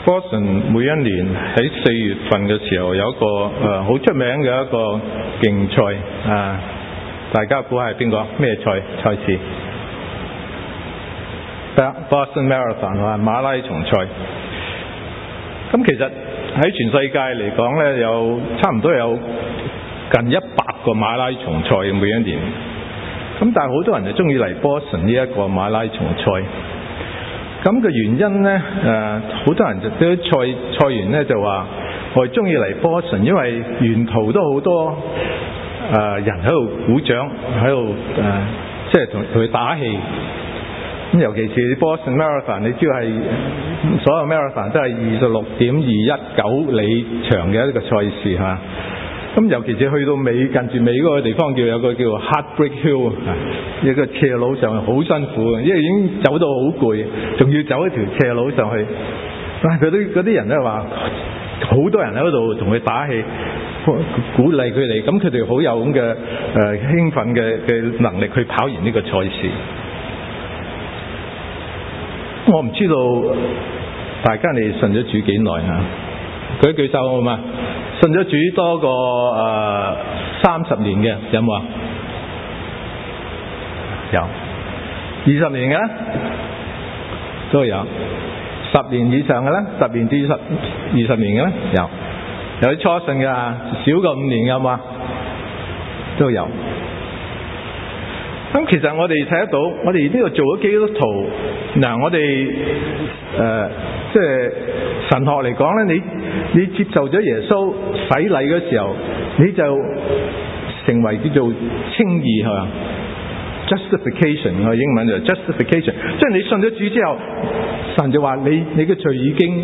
Boston 每一年喺4月份嘅時候有一個好出名嘅一個競賽啊，大家估下係邊個？咩賽事？Boston Marathon 啊，馬拉松賽。咁其實喺全世界嚟講呢，有差唔多有近100個馬拉松賽每一年。咁但係好多人就中意嚟 Boston 呢一個馬拉松賽。咁嘅原因呢，好多人就啲賽員呢就話我哋中意嚟 Boston， 因為沿途都好多人喺度鼓掌，喺度即係同佢打氣。咁尤其是 Boston Marathon， 你知道係所有 Marathon 都係26.219里長嘅一個賽事嚇。咁尤其是去到近住尾嗰個地方，有個叫 Heartbreak Hill， 一個斜路上去好辛苦嘅，因為已經走到好攰，仲要走一條斜路上去。但係嗰啲人咧話，好多人喺嗰度同佢打氣，鼓勵佢哋，咁佢哋好有咁嘅興奮嘅能力去跑完呢個賽事。我唔知道大家你信咗主幾耐嚇？舉一舉手好嘛？信咗主多過30年嘅有冇啊？有。20年嘅都有。10年以上嘅咧，10年至20年嘅咧有。有啲初信嘅少過5年嘅有冇啊？都有。咁其實我哋睇得到，我哋呢度做咗基督徒，嗱我哋即係神學嚟講咧，你接受咗耶穌洗禮嘅時候，你就成為叫做稱義係嘛 ？Justification 個英文就 Justification， 即係你信咗主之後，神就話你嘅罪已經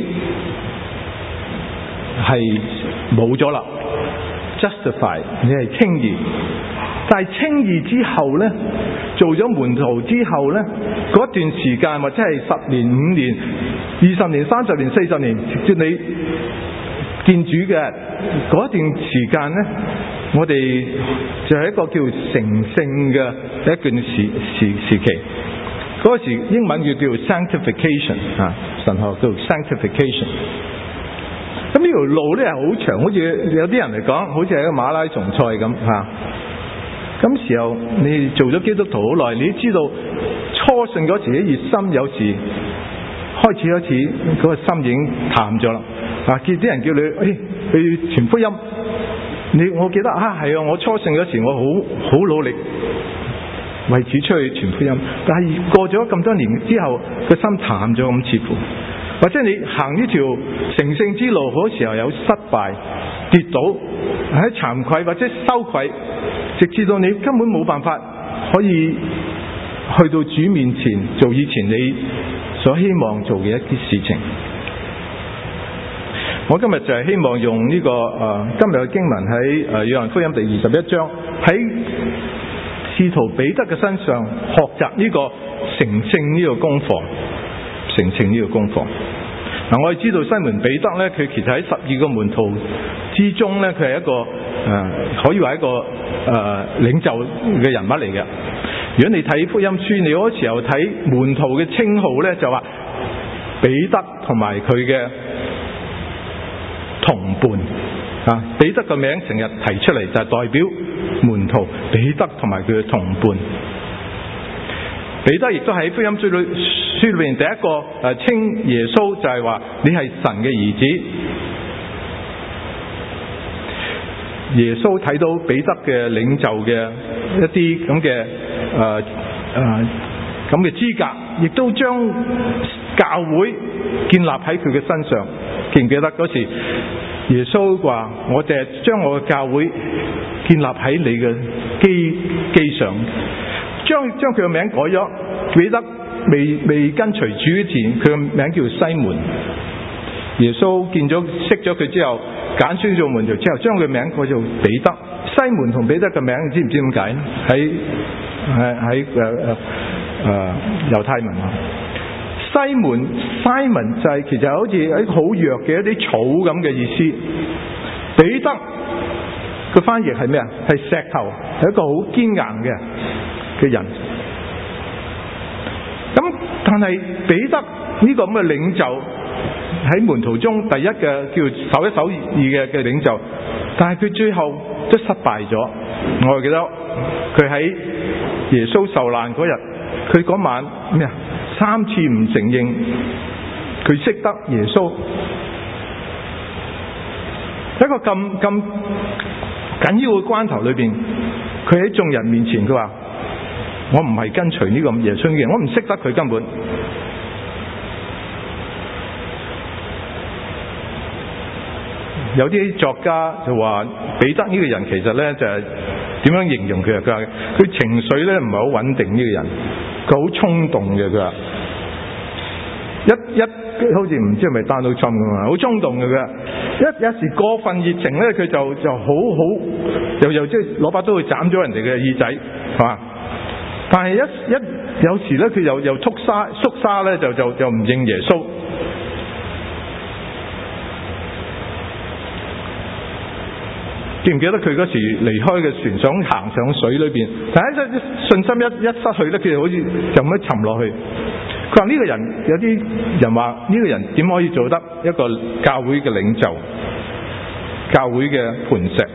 係冇咗啦 ，Justify 你係稱義。但係稱義之後呢，做咗門徒之後呢，嗰段時間或者係10年、5年、20年、30年、40年，直至你見主嘅嗰段時間呢，我哋就係一個叫成聖嘅一段時期。嗰個時英文叫 sanctification 啊，神學叫 sanctification。咁呢條路呢係好長，好似有啲人嚟講，好似係一個馬拉松賽咁嚇。咁時候你做咗基督徒好耐，你都知道初信嗰時嘅熱心，有時開始嗰個心已經淡咗啦。見啲人叫你去傳福音，我記得係我初信嗰時我好努力為此出去傳福音，但係過咗咁多年之後，個心淡咗咁似乎，或者你行呢條成聖之路嗰時候有失敗、跌倒、喺慚愧或者羞愧。直至到你根本冇辦法可以去到主面前做以前你所希望做嘅一啲事情。我今日就係希望用呢個今日嘅經文喺約翰福音第21章，喺使徒彼得嘅身上學習呢個成聖呢個功課。成聖呢個功課。我哋知道西門彼得呢，佢其實喺12個門徒之中呢，佢係一個可以話一個領袖嘅人物嚟嘅。如果你睇福音書，你嗰時候睇門徒嘅稱號呢，就話彼得同埋佢嘅同伴彼得個名成日提出嚟，就係代表門徒彼得同埋佢嘅同伴。彼得亦都喺福音書裏面第一個稱耶穌，就係話你係神嘅兒子。耶穌睇到彼得嘅領袖嘅一啲咁嘅咁嘅資格，亦都將教會建立喺佢嘅身上。記唔記得嗰時耶穌話：我哋係將我嘅教會建立喺你嘅基上。將佢嘅名改咗，彼得未跟隨主之前，佢嘅名叫西門。耶穌識咗佢之後，揀選做門徒之後，將佢名改做彼得。西門同彼得嘅名，你知唔知點解呢？喺猶太文啊，西門 Simon 就係其實好似一好弱嘅一啲草咁嘅意思。彼得個翻譯係咩啊？係石頭，係一個好堅硬嘅人。咁但係彼得呢個咁嘅領袖， 喺門徒中第一嘅叫首一首二嘅領袖，但係佢最後都失敗咗。我記得佢喺耶穌受難嗰日，佢嗰晚咩啊？3次唔承認佢識得耶穌。一個咁緊要嘅關頭裏邊，佢喺眾人面前佢話：我唔係跟隨呢個耶穌嘅人，我唔識得佢根本。有啲作家就話彼得呢個人其實呢就係點樣形容佢啊？佢話佢情緒呢唔係好穩定，呢個人佢好衝動嘅。佢話一好似唔知係咪 Donald Trump 咁啊，好衝動嘅。佢一時過分熱情呢，佢就好又即係攞把刀去斬咗人哋嘅耳仔，係嘛？但係一有時呢，佢又縮沙呢，就唔認耶穌。記唔記得佢嗰時離開嘅船想行上水裏邊，但係信心一失去咧，佢就好似就咁樣沉落去。佢話呢個人，有啲人話呢個人點可以做得一個教會嘅領袖、教會嘅磐石？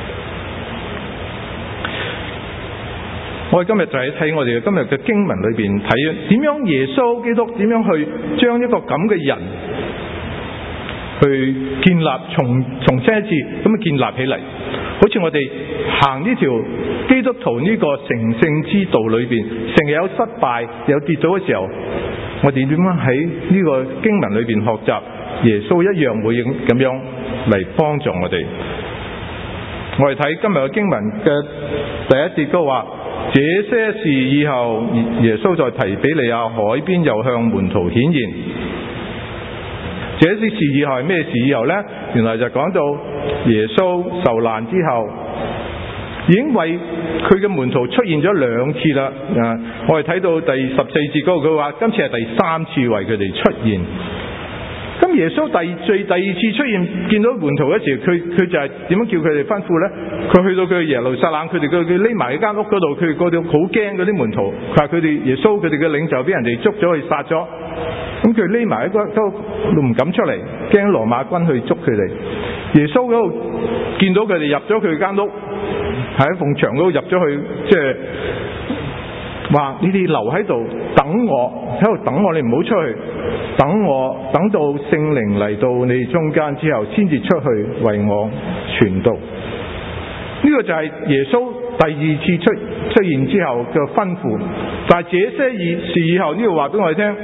我哋今日就喺睇我哋今日嘅經文裏邊睇點樣耶穌基督點樣去將一個咁嘅人去建立，重新一次咁建立起嚟。好似我哋行呢條基督徒呢個成聖之道裏邊，成日有失敗有跌倒嘅時候，我哋點樣喺呢個經文裏邊學習耶穌一樣會咁樣嚟幫助我哋。我哋睇今日嘅經文嘅第一節都話：這些事以後，耶穌在提比利亞海邊又向門徒顯現。這些事以後係咩事以後呢？原來就講到耶穌受難之後，已經為佢嘅門徒出現咗2次啦。我哋睇到第14節嗰度，佢話今次係第3次為佢哋出現。咁耶穌第二次出現見到門徒嗰時，佢就係點樣叫佢哋吩咐呢？佢去到佢耶路撒冷，佢匿埋喺間屋嗰度，佢嗰度好驚嗰啲門徒。佢話佢哋耶穌佢哋嘅領袖俾人哋捉咗去殺咗。咁佢匿埋喺嗰度都唔敢出嚟，驚羅馬軍去捉佢哋。耶穌嗰度見到佢哋入咗佢間屋，喺埲牆嗰度入咗去，即係話你哋留喺度等我，喺度等我，你唔好出去，等我，等到聖靈嚟到你中間之後，先至出去為我傳道。呢個就係耶穌第2次出現之後嘅吩咐。但係這些事以後，呢度話俾我哋聽。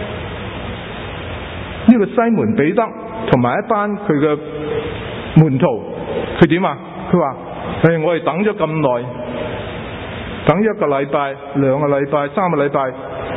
呢個西門彼得同埋一班佢嘅門徒，佢點啊？佢話：我哋等咗咁耐，等1個禮拜、2個禮拜、3個禮拜，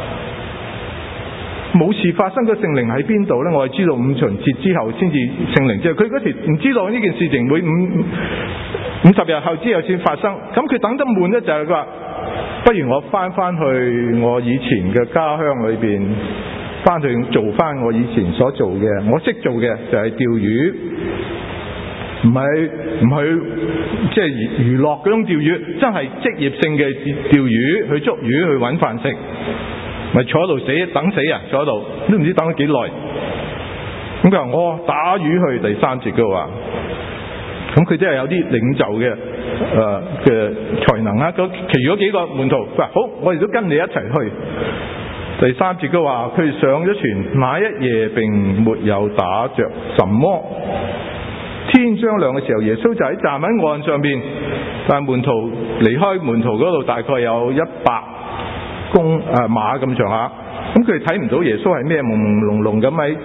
冇事發生，個聖靈喺邊度呢？我哋知道5旬節之後先至聖靈之後，佢嗰時唔知道呢件事情會50日後之後先發生。咁佢等得悶呢，就係佢話：不如我翻去我以前嘅家鄉裏邊。翻去做翻我以前所做嘅，我識做嘅就係釣魚，唔係即係娛樂嗰種釣魚，真係職業性嘅釣魚，去捉魚去揾飯食，咪坐喺度等死啊！坐喺度都唔知等咗幾耐。咁佢話我打魚去第3節嘅話，咁佢真係有啲領袖嘅才能啊！咁其餘嗰幾個門徒，佢話好，我哋都跟你一齊去。第3節嘅話，佢上咗船，那一夜並沒有打着什麼。天將亮嘅時候，耶穌就喺站喺岸上邊，但係門徒離開門徒嗰度大概有100馬咁上下，咁佢哋睇唔到耶穌係咩朦朦朧朧咁喺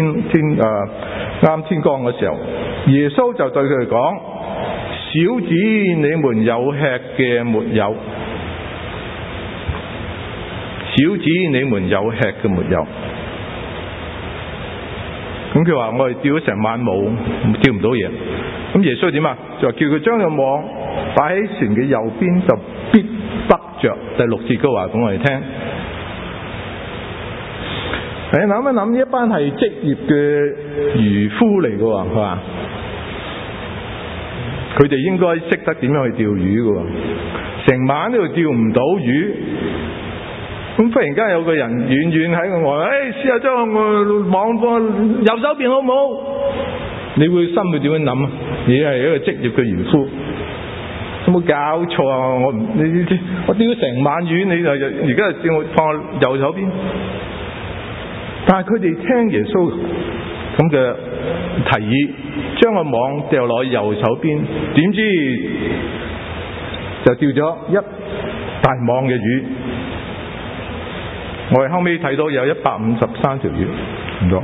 啱天光嘅時候，耶穌就對佢哋講：小子，你們有吃嘅沒有？小子，你們有吃嘅沒有？咁佢話：我哋釣咗成晚冇，釣唔到嘢。咁耶穌點啊？就話叫佢將個網擺喺船嘅右邊，就必得着。第6節嘅話講我哋聽。你諗一諗，呢一班係職業嘅漁夫嚟嘅喎，係嘛？佢哋應該識得點樣去釣魚嘅喎，成晚都釣唔到魚。 咁忽然間有個人遠遠喺個外，試下將我網放右手邊好唔好？你會心裏點樣諗啊？你係一個職業嘅漁夫，有冇搞錯啊？我釣成晚魚，你就而家就叫我放右手邊？但係佢哋聽耶穌咁嘅提議，將個網掉落右手邊，點知就釣咗一大網嘅魚。我哋後尾睇到有153條魚，唔多。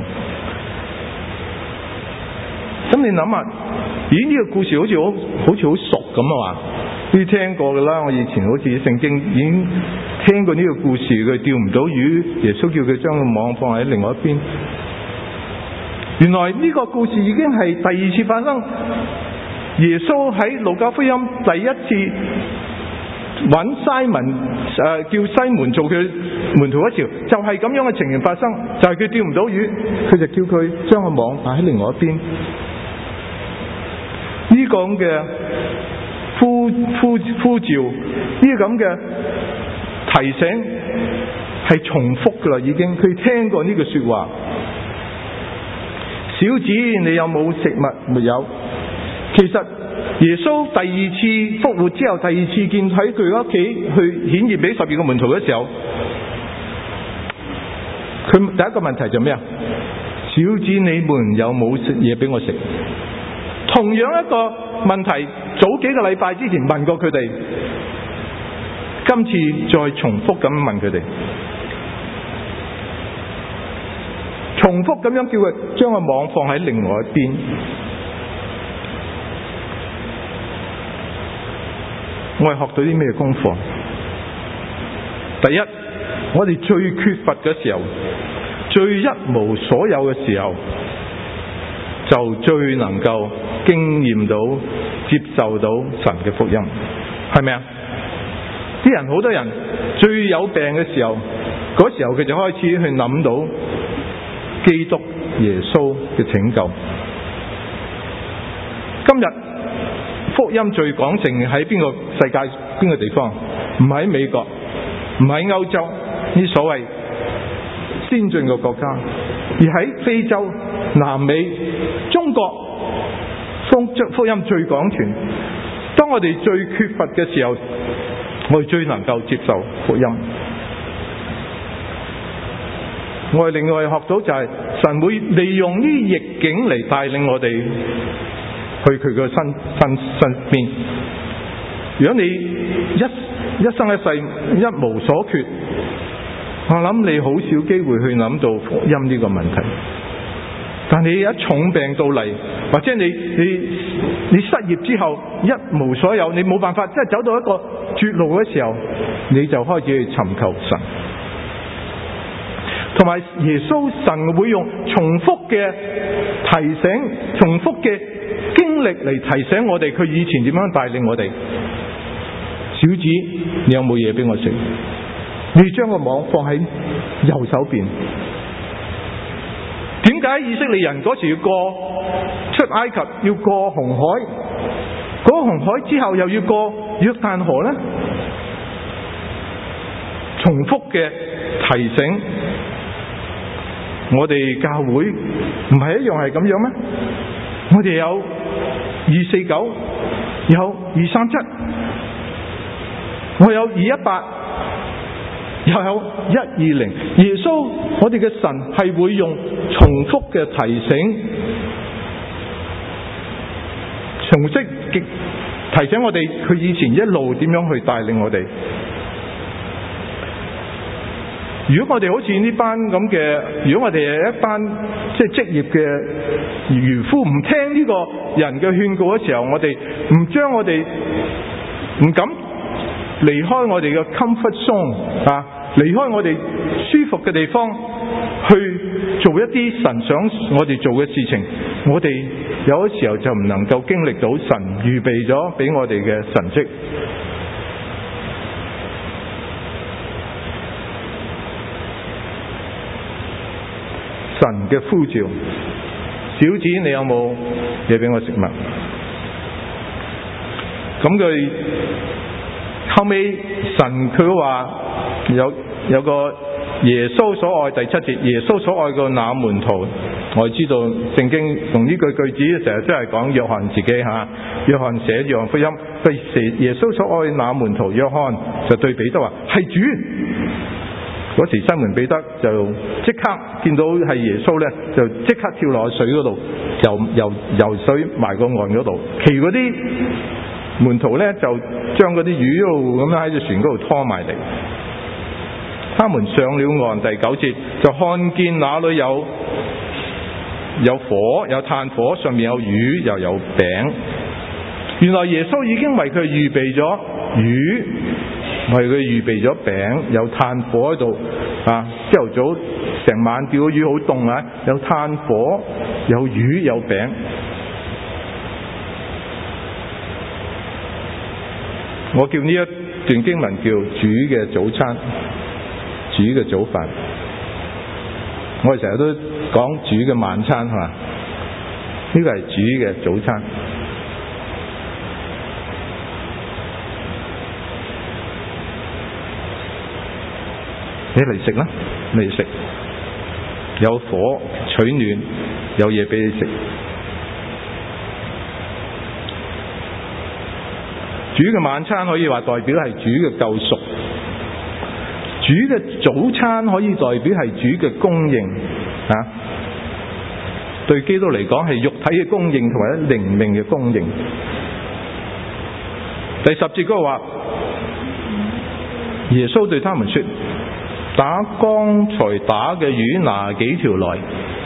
咁你諗下，咦？呢個故事好似好熟咁啊嘛？你聽過噶啦，我以前好似聖經已經聽過呢個故事，佢釣唔到魚，耶穌叫佢將個網放喺另外一邊。原來呢個故事已經係第二次發生。耶穌喺路加福音第一次揾西門，叫西門做佢門徒嗰時，就係咁樣嘅情形發生，就係佢釣唔到魚，佢就叫佢將個網擺喺另外一邊。呢個咁嘅呼召，呢個咁嘅提醒係重複噶啦，已經佢聽過呢句說話。小子，你有冇食物？沒有。其實耶穌第二次復活之後，第二次見喺佢屋企去顯現俾12個門徒嘅時候，佢第一個問題就咩啊？小子，你們有冇食嘢俾我食？同樣一個問題，早幾個禮拜之前問過佢哋，今次再重複咁問佢哋，重複咁樣叫佢將個網放喺另外一邊。我係學到啲咩功課？第一，我哋最缺乏嘅時候，最一無所有嘅時候，就最能夠經驗到、接受到神嘅福音，係咪啊？啲人好多人最有病嘅時候，嗰時候佢就開始去諗到基督耶穌嘅拯救。今日福音最廣盛喺邊個世界邊個地方？唔喺美國，唔喺歐洲呢所謂先進嘅國家，而喺非洲、南美、中國，福音最廣傳。當我哋最缺乏嘅時候，我哋最能夠接受福音。我哋另外學到就係神會利用呢逆境嚟帶領我哋去佢嘅身邊。如果你一生一世一無所缺，我諗你好少機會去諗到福音呢個問題。但你一重病到嚟，或者你失業之後一無所有，你冇辦法，即係走到一個絕路嘅時候，你就開始去尋求神。同埋耶穌神會用重複嘅提醒、重複嘅經歷嚟提醒我哋，佢以前點樣帶領我哋。小子，你有冇嘢俾我食？你將個網放喺右手邊。點解以色列人嗰時要過出埃及，要過紅海？過紅海之後又要過約旦河呢？重複嘅提醒。我哋教會唔係一樣係咁樣咩？我哋有249，有237，我有218，又有120。耶穌，我哋嘅神係會用重複嘅提醒，重複提醒我哋，佢以前一路點樣去帶領我哋。如果我哋好似呢班咁嘅，如果我哋係一班即係職業嘅漁夫，唔聽呢個人嘅勸告嘅時候，我哋唔將我哋唔敢離開我哋嘅 comfort zone 啊，離開我哋舒服嘅地方，去做一啲神想我哋做嘅事情，我哋有啲時候就唔能夠經歷到神預備咗俾我哋嘅神蹟。神嘅呼召，小子，你有冇嘢俾我食物？咁佢後尾神佢話有有個耶穌所愛，第7節，耶穌所愛嘅那門徒。我知道聖經用呢句句子成日都係講約翰自己嚇，約翰寫約翰福音，對耶穌所愛那門徒，約翰就對彼得話係主。嗰時西門彼得就即刻見到係耶穌呢，就即刻跳落水嗰度，游水埋個岸嗰度。其餘嗰啲門徒呢，就將嗰啲魚一路咁樣喺隻船嗰度拖埋嚟。他們上了岸，第9節就看見那裏有火，有炭火，上面有魚又有餅。原來耶穌已經為佢預備咗魚，為佢預備咗餅，有炭火喺度啊！朝頭早成晚釣魚好凍啊，有炭火，有魚有餅。我叫呢一段經文叫主嘅早餐，主嘅早飯。我哋成日都講主嘅晚餐係嘛？呢個係主嘅早餐。你嚟食啦，嚟食，有火取暖，有嘢俾你食。主嘅晚餐可以話代表係主嘅救贖，主嘅早餐可以代表係主嘅供應啊。對基督嚟講係肉體嘅供應同埋靈命嘅供應。第10節嗰個話，耶穌對他們說：打剛才打嘅魚拿幾條來。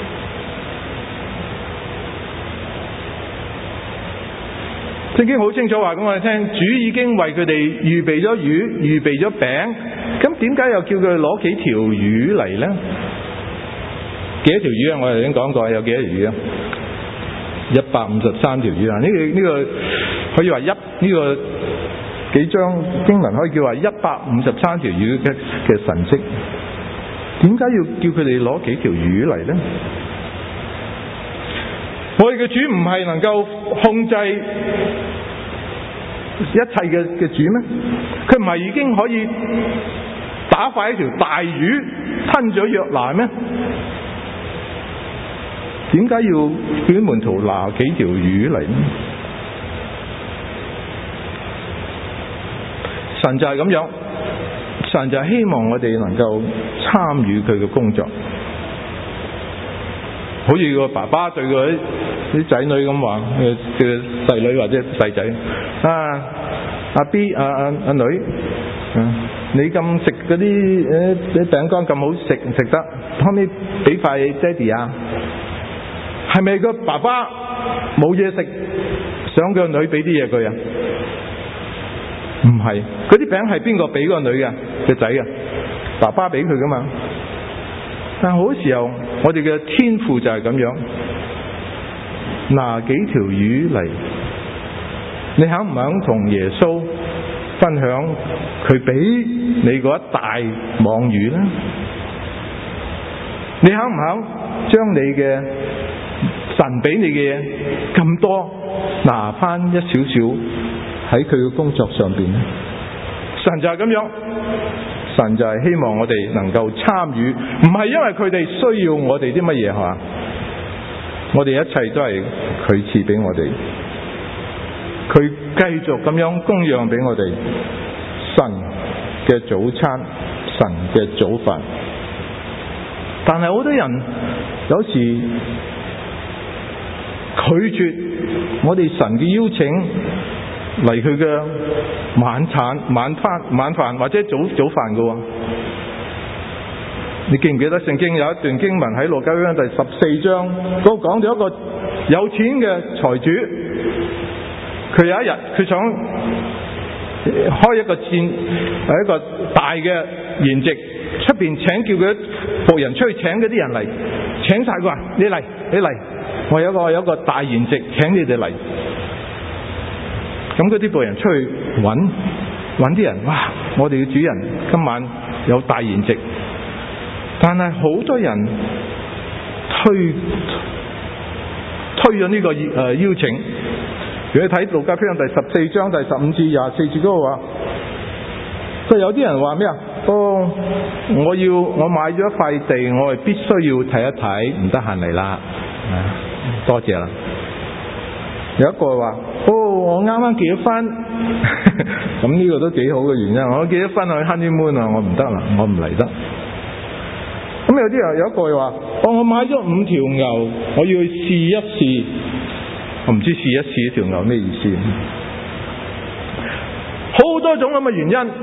聖經好清楚話俾我哋聽，主已經為佢哋預備咗魚，預備咗餅，咁點解又叫佢攞幾條魚嚟呢？幾多條魚啊？我哋已經講過有幾多條魚啊？153條魚啊！呢個可以話呢個幾章經文可以叫話153條魚嘅神蹟。點解要叫佢哋攞幾條魚嚟呢？我哋嘅主唔係能夠控制一切嘅主咩？佢唔係已經可以打發一條大魚吞咗約拿咩？點解要叫啲門徒拿幾條魚嚟呢？神就係咁樣，神就係希望我哋能夠參與佢嘅工作，好似個爸爸對佢啲仔女咁話，嘅細女或者細仔阿 B 阿女，你咁食嗰啲餅乾咁好食，唔食得，可唔可以俾塊爹哋啊？係咪個爸爸冇嘢食，想個女俾啲嘢佢啊？唔係，嗰啲餅係邊個俾個女嘅仔啊？爸爸俾佢噶嘛。但好多時候我哋嘅天父就係咁樣，拿幾條魚嚟，你肯唔肯同耶穌分享佢俾你嗰一大網魚呢？你肯唔肯將你嘅神俾你嘅嘢咁多拿翻一少少喺佢嘅工作上邊呢？神就係咁樣，神就係希望我哋能夠參與，唔係因為佢哋需要我哋啲乜嘢係嘛？我哋一切都係佢賜俾我哋，佢繼續咁樣供養俾我哋神嘅早餐，神嘅早飯。但係好多人有時拒絕我哋神嘅邀請嚟佢嘅晚飯或者早飯嘅。你記唔記得聖經有一段經文喺路加福音第14章嗰度講咗一個有錢嘅財主，佢有一日佢想開一個一個大嘅筵席，出邊請叫佢僕人出去請嗰啲人嚟，請晒佢話你嚟，我有一個大筵席請你哋嚟。咁嗰啲僕人出去揾啲人，哇！我哋嘅主人今晚有大筵席，但係好多人推咗呢個邀請。如果你睇路加福音第14章第15至24節嗰個話，佢有啲人話咩啊？ 我買咗一塊地，我係必須要睇一睇，唔得閒嚟啦，多謝啦。有一個話，我啱啱結咗婚，咁呢個都幾好嘅原因。我結咗婚去 honeymoon 啊，我唔得啦，我唔嚟得。咁有啲人有一個話，我買咗5條牛，我要去試一試。我唔知試一試條牛咩意思。好多種咁嘅原因，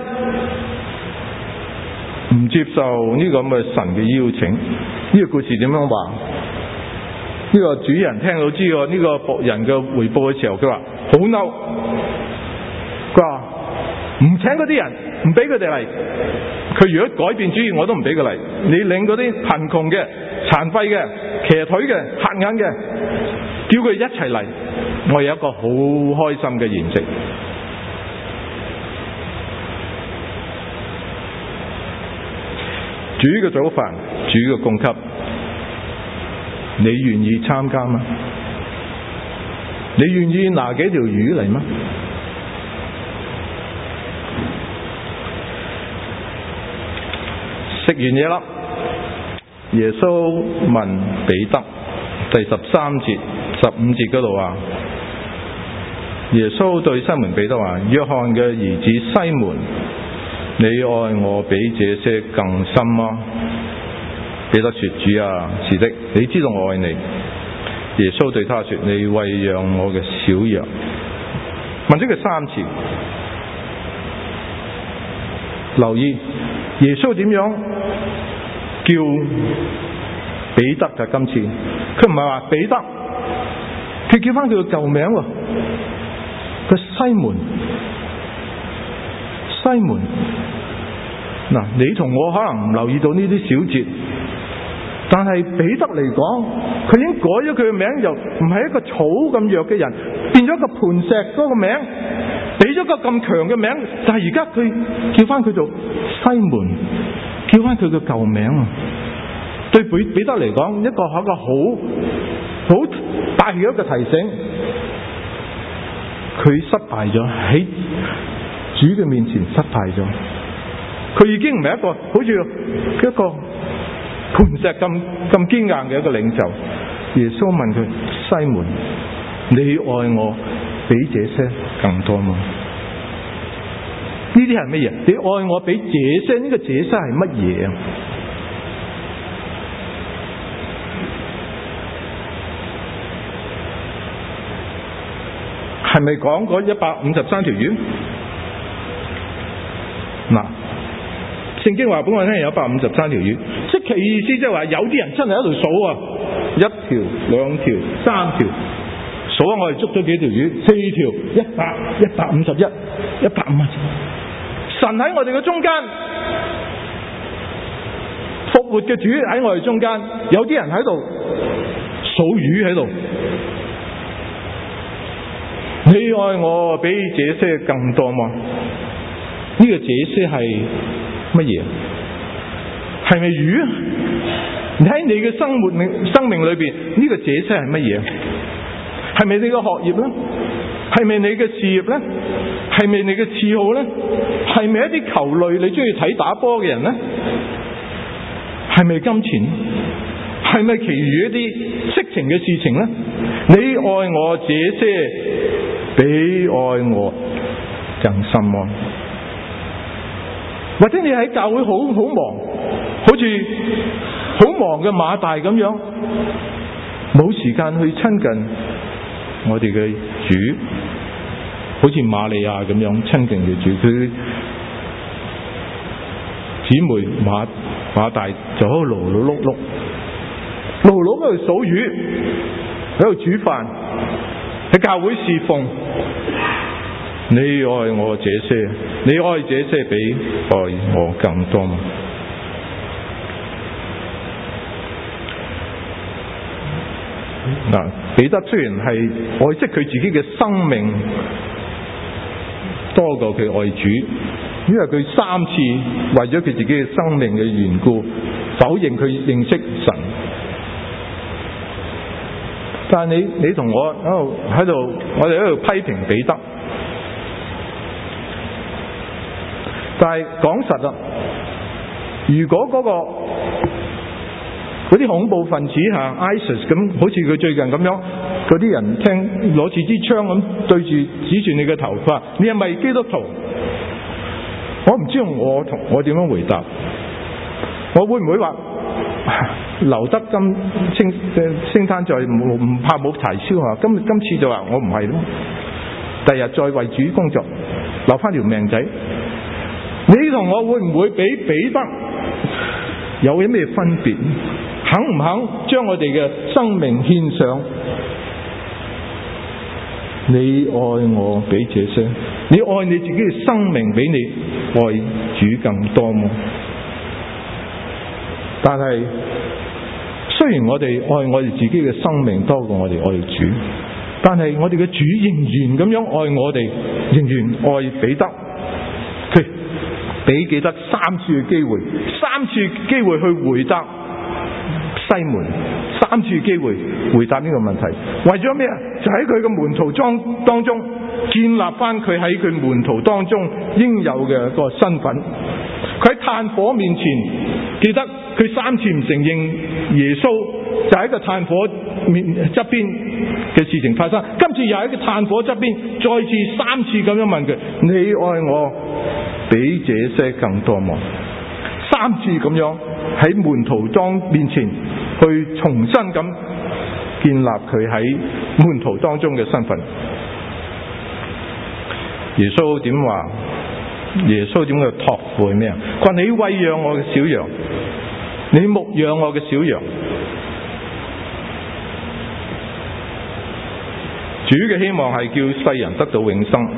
唔接受呢個咁嘅神嘅邀請。呢個故事點樣話？呢個主人聽到知道呢個僕人嘅回報嘅時候，佢話好嬲，佢話唔請嗰啲人，唔俾佢哋嚟。佢如果改變主意，我都唔俾佢嚟。你領嗰啲貧窮嘅、殘廢嘅、騎腿嘅、瞎眼嘅，叫佢一齊嚟，我有一個好開心嘅筵席。煮嘅早飯，煮嘅供給，你願意參加嗎？你願意拿幾條魚嚟嗎？食完嘢啦，耶穌問彼得，第13節、15節嗰度話，耶穌對西門彼得話：約翰嘅兒子西門，你愛我比這些更深嗎？彼得說：主啊，是的，你知道我愛你。耶穌對他說：你餵養我嘅小羊。問咗佢3次，留意耶穌點樣叫彼得嘅今次，佢唔係話彼得，佢叫翻佢個舊名喎，佢西門。西門，嗱，你同我可能唔留意到呢啲小節，但係彼得嚟講，佢已經改咗佢嘅名，由唔係一個草咁弱嘅人，變咗個磐石嗰個名，俾咗個咁強嘅名，但係而家佢叫翻佢做西門，叫翻佢嘅舊名啊！對彼得嚟講，一個係一個好大嘅一個提醒，佢失敗咗喺主嘅面前失敗咗，佢已經唔係一個好似一個磐石咁堅硬嘅一個領袖。耶穌問佢：西門，你愛我比這些更多嗎？呢啲係乜嘢？你愛我比這些，呢個這些係乜嘢啊？係咪講嗰153條魚？嗱，聖經話俾我聽有153條魚，即其意思即係話有啲人真係喺度數啊，1條、2條、3條，數啊！我哋捉咗幾條魚？4條，100、151、150。神喺我哋嘅中間，復活嘅主喺我哋中間，有啲人喺度數魚喺度。你愛我比這些更多嗎？呢個這些係乜嘢？係咪魚啊？你喺你嘅生命裏邊，呢個這些係乜嘢？係咪你嘅學業咧？係咪你嘅事業咧？係咪你嘅嗜好咧？係咪一啲球類你中意睇打波嘅人咧？係咪金錢？係咪其餘一啲色情嘅事情咧？你愛我這些比愛我更深嗎？或者你喺教會好忙，好似好忙嘅馬大咁樣，冇時間去親近我哋嘅主，好似瑪利亞咁樣親近嘅主。佢姊妹馬大就喺度勞勞碌碌喺度數魚，喺度煮飯，喺教會侍奉。你愛我這些，你愛這些比愛我更多嗎？嗱，彼得雖然係愛惜佢自己嘅生命多過佢愛主，因為佢3次為咗佢自己嘅生命嘅緣故否認佢認識神。但係你同我喺度，我哋喺度批評彼得。但係講實啦， 如果嗰啲恐怖分子ISIS 咁，好似佢最近咁樣，嗰啲人攞住支槍咁對住指住你嘅頭，佢話你係咪基督徒？我唔知道我點樣回答。我會唔會話留得青山在，唔怕冇柴燒啊？今次就話我唔係咯，第日再為主工作，留翻條命仔。你同我會唔會比彼得有啲咩分別？肯唔肯將我哋嘅生命獻上？你愛我比這些，你愛你自己嘅生命比你愛主更多麼？但係雖然我哋愛我哋自己嘅生命多過我哋愛主，但係我哋嘅主仍然咁樣愛我哋，仍然愛彼得。佢俾彼得3次嘅機會，3次機會去回答西門，3次機會回答呢個問題，為咗咩啊？就喺佢嘅門徒當中建立翻佢喺佢門徒當中應有嘅個身份。佢喺炭火面前，記得佢3次唔承認耶穌，就喺個炭火側邊嘅事情發生。今次又喺個炭火側邊，再次3次咁樣問佢：你愛我比這些更多麼？3次咁樣喺門徒面前去重新咁建立佢喺門徒當中嘅身份。耶穌點話？耶穌點嘅託付係咩啊？佢話：你餵養我嘅小羊，你牧養我嘅小羊。主嘅希望係叫世人得到永生。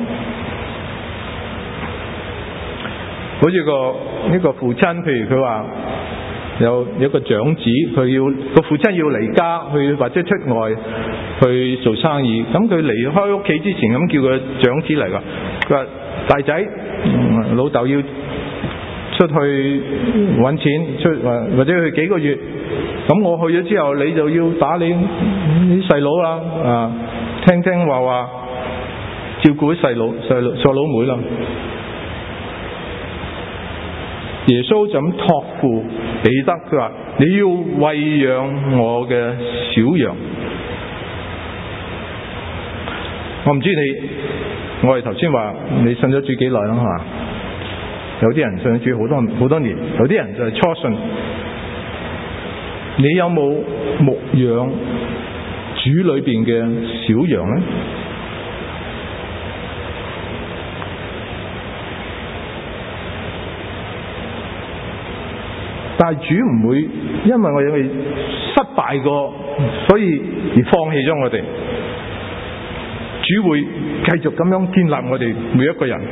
好似呢個父親，譬如佢話有個長子，個父親要離家去或者出外去做生意，咁佢離開屋企之前咁叫個長子嚟㗎。佢話：大仔，老豆要出去搵錢，或者去幾個月，咁我去咗之後，你就要打理啲細佬啦，聽話照顧啲細佬妹啦。耶穌就咁託付彼得，佢話：你要餵養我嘅小羊。我唔知我哋頭先話你信咗主幾耐啦，係嘛？有啲人信咗主好多年，有啲人就係初信。你有冇牧養主裏邊嘅小羊呢？但係主唔會因為我哋失敗過，所以而放棄咗我哋。主會繼續咁樣建立我哋每一個人，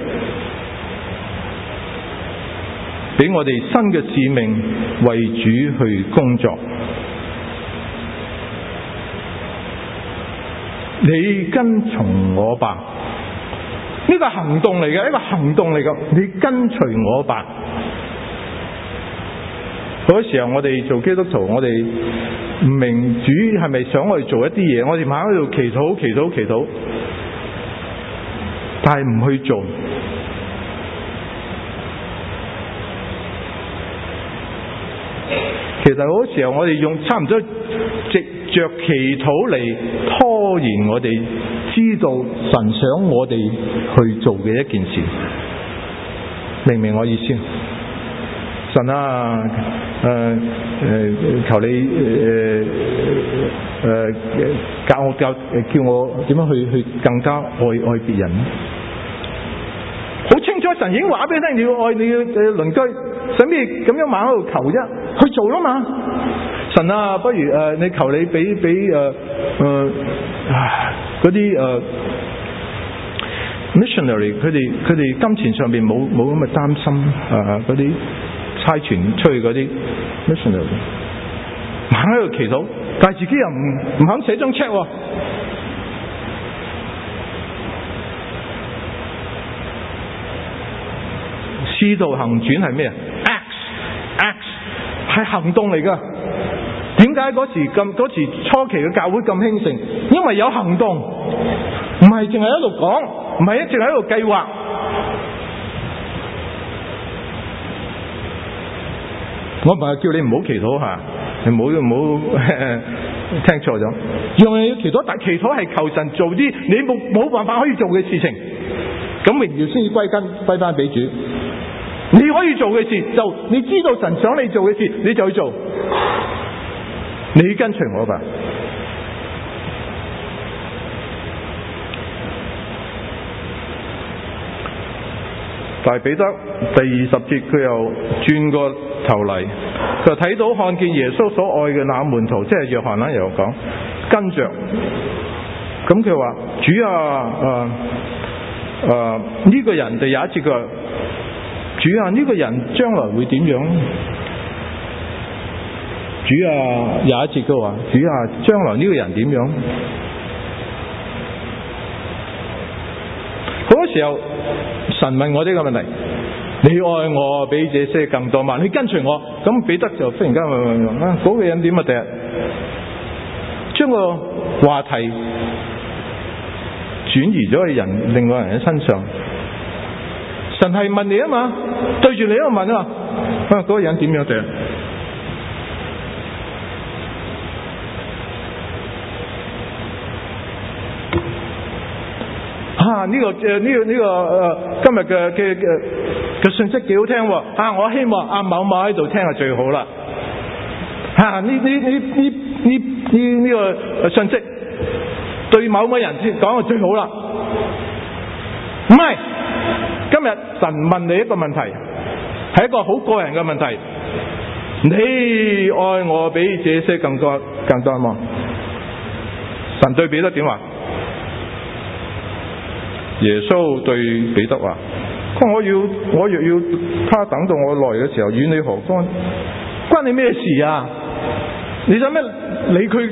俾我哋新嘅使命，為主去工作。你跟從我吧，呢個行動嚟嘅，一個行動嚟嘅。你跟隨我吧。嗰時候我哋做基督徒，我哋唔明主係咪想我哋做一啲嘢，我哋猛喺度祈禱，但係唔去做。其實嗰時候我哋差唔多藉着祈禱嚟拖延我哋知道神想我哋去做嘅一件事，明唔明我意思？神啊，求你教我叫我點樣去更加愛別人。好清楚，神已經話俾你聽，你要愛你嘅鄰居，使咩咁樣猛喺度求啫？去做啦嘛！神啊，不如你求你俾嗰啲missionary， 佢哋金錢上邊冇咁嘅擔心，嗰啲差傳出去嗰啲 missionary， 猛喺度祈禱，但係自己又唔肯寫張 check 喎。使徒行傳係咩啊 ？Acts 係行動嚟噶。點解嗰時初期嘅教會咁興盛？因為有行動，唔係淨係喺度講，唔係一直喺度計劃。 我唔係叫你唔好祈禱吓，你唔好聽錯咗。樣樣要祈禱，但係祈禱係求神做啲你冇辦法可以做嘅事情，咁榮耀先至歸翻俾主。你可以做嘅事，就你知道神想你做嘅事，你就去做。你跟隨我吧。但係彼得第20節佢又轉個頭嚟，就睇到看見耶穌所愛嘅那門徒，即係約翰啦，又講跟着。咁佢話主啊，呢個人第21節佢話主啊，呢個人將來會點樣？主啊，21節佢話主啊，將來呢個人點樣？好多時候神問我呢個問題，你愛我比這些更多嗎？你跟隨我，咁彼得就忽然間問啊，嗰個人點啊？第日將個話題轉移咗去另外人嘅身上。神係問你啊嘛，對住你喺度問啊，嗰個人點樣？第日呢個今日嘅信息幾好聽喎！我希望阿某某喺度聽係最好啦。呢個信息對某某人先講係最好啦。唔係，今日神問你一個問題，係一個好個人嘅問題。你愛我比這些更多嗎？神對彼得點話？耶穌對彼得話：我若要他等到我來嘅時候，與你何干？關你咩事啊？你使咩理佢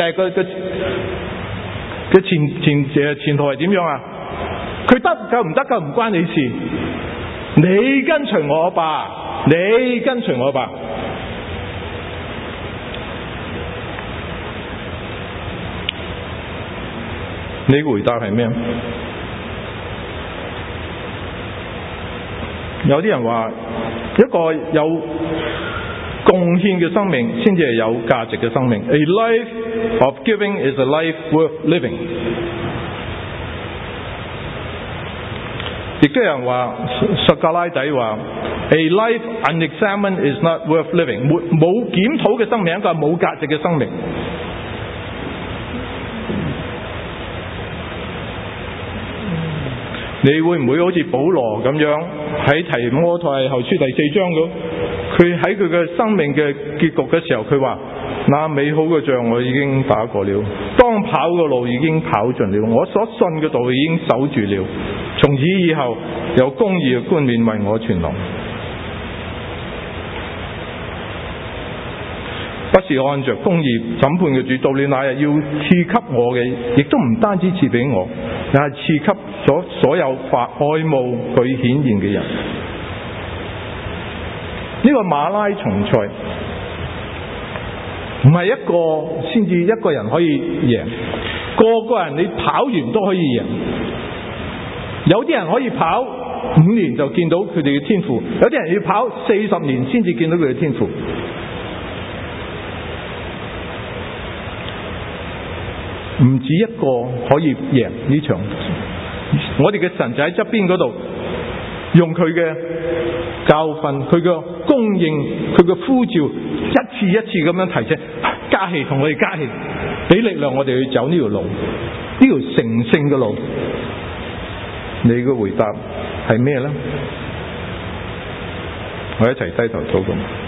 嘅前途係點樣啊？佢得救唔得救唔關你事。你跟隨我吧，你跟隨我吧。你回答係咩？有啲人話，一個有貢獻嘅生命先至係有價值嘅生命。A life of giving is a life worth living。亦都有人話，蘇格拉底話 A life unexamined is not worth living。冇檢討嘅生命，一個係冇價值嘅生命。你會唔會好似保羅咁樣喺提摩太後書第4章咁？佢喺佢嘅生命嘅結局嘅時候，佢話：那美好嘅仗我已經打過了，當跑嘅路已經跑盡了，我所信嘅道已經守住了。從此以後，有公義嘅冠冕為我存留。不是按着公義審判嘅主，到了那日要賜給我嘅，亦都唔單止賜俾我，但係賜給所有愛慕佢顯現嘅人。呢個馬拉松賽唔係一個先至一個人可以贏，個人你跑完都可以贏。有啲人可以跑5年就見到佢哋嘅天賦，有啲人要跑40年先至見到佢嘅天賦。唔止一個可以贏呢場，我哋嘅神就喺側邊嗰度，用佢嘅教訓、佢嘅供應、佢嘅呼召，一次一次咁樣提醒，加氣，同我哋加氣，俾力量我哋去走呢條路，呢條成聖嘅路。你嘅回答係咩呢？我一齊低頭禱告。